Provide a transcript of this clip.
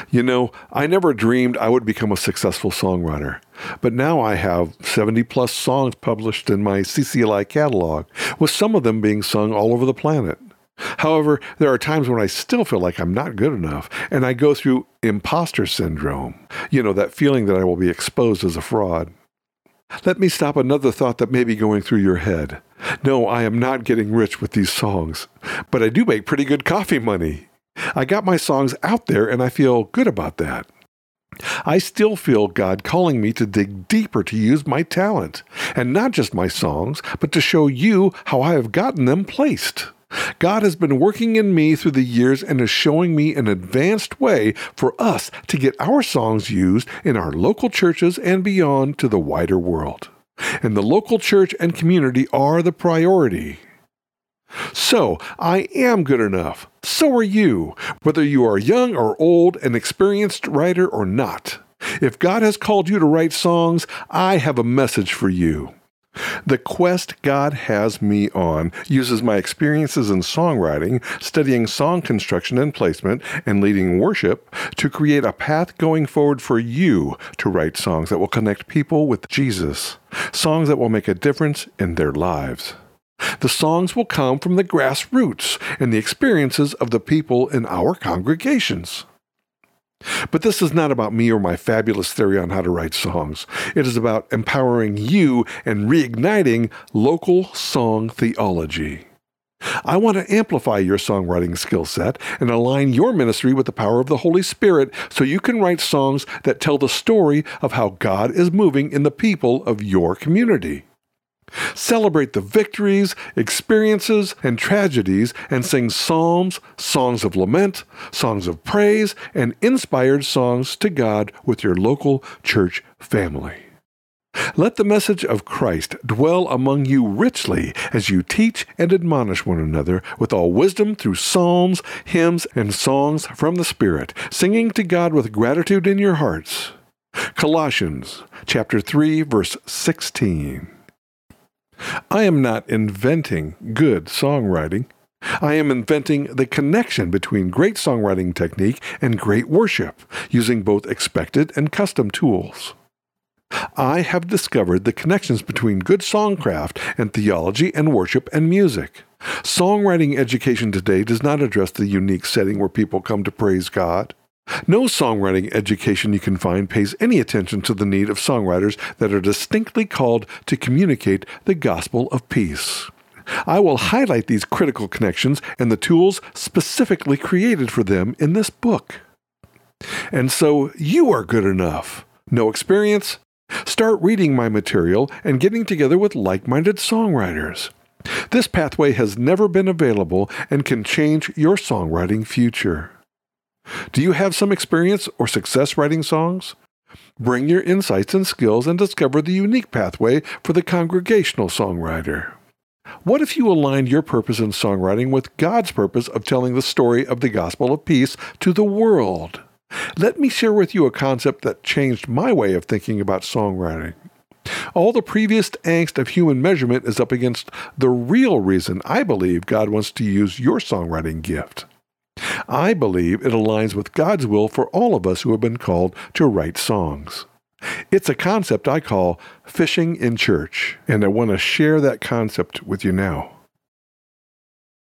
I never dreamed I would become a successful songwriter, but now I have 70 plus songs published in my CCLI catalog, with some of them being sung all over the planet. However, there are times when I still feel like I'm not good enough, and I go through imposter syndrome. That feeling that I will be exposed as a fraud. Let me stop another thought that may be going through your head. No, I am not getting rich with these songs, but I do make pretty good coffee money. I got my songs out there, and I feel good about that. I still feel God calling me to dig deeper to use my talent, and not just my songs, but to show you how I have gotten them placed. God has been working in me through the years and is showing me an advanced way for us to get our songs used in our local churches and beyond to the wider world. And the local church and community are the priority. So, I am good enough. So are you, whether you are young or old, an experienced writer or not. If God has called you to write songs, I have a message for you. The quest God has me on uses my experiences in songwriting, studying song construction and placement, and leading worship to create a path going forward for you to write songs that will connect people with Jesus, songs that will make a difference in their lives. The songs will come from the grassroots and the experiences of the people in our congregations. But this is not about me or my fabulous theory on how to write songs. It is about empowering you and reigniting local song theology. I want to amplify your songwriting skill set and align your ministry with the power of the Holy Spirit so you can write songs that tell the story of how God is moving in the people of your community. Celebrate the victories, experiences, and tragedies, and sing psalms, songs of lament, songs of praise, and inspired songs to God with your local church family. Let the message of Christ dwell among you richly as you teach and admonish one another with all wisdom through psalms, hymns, and songs from the Spirit, singing to God with gratitude in your hearts. Colossians chapter 3, verse 16. I am not inventing good songwriting. I am inventing the connection between great songwriting technique and great worship, using both expected and custom tools. I have discovered the connections between good songcraft and theology and worship and music. Songwriting education today does not address the unique setting where people come to praise God. No songwriting education you can find pays any attention to the need of songwriters that are distinctly called to communicate the gospel of peace. I will highlight these critical connections and the tools specifically created for them in this book. And so you are good enough. No experience? Start reading my material and getting together with like-minded songwriters. This pathway has never been available and can change your songwriting future. Do you have some experience or success writing songs? Bring your insights and skills and discover the unique pathway for the congregational songwriter. What if you aligned your purpose in songwriting with God's purpose of telling the story of the gospel of peace to the world? Let me share with you a concept that changed my way of thinking about songwriting. All the previous angst of human measurement is up against the real reason I believe God wants to use your songwriting gift. I believe it aligns with God's will for all of us who have been called to write songs. It's a concept I call fishing in church, and I want to share that concept with you now.